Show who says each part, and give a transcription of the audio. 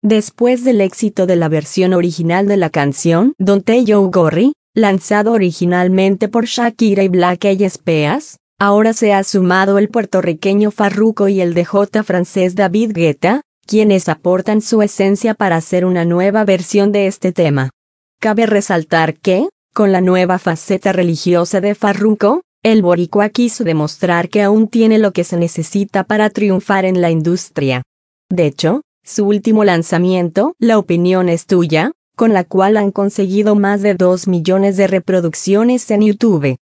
Speaker 1: Después del éxito de la versión original de la canción Don't Tell Your Gory, lanzado originalmente por Shakira y Black Eyed Peas, ahora se ha sumado el puertorriqueño Farruko y el DJ francés David Guetta, quienes aportan su esencia para hacer una nueva versión de este tema. Cabe resaltar que, con la nueva faceta religiosa de Farruko, el boricua quiso demostrar que aún tiene lo que se necesita para triunfar en la industria. De hecho, su último lanzamiento, La opinión es tuya, con la cual han conseguido más de 2 millones de reproducciones en YouTube,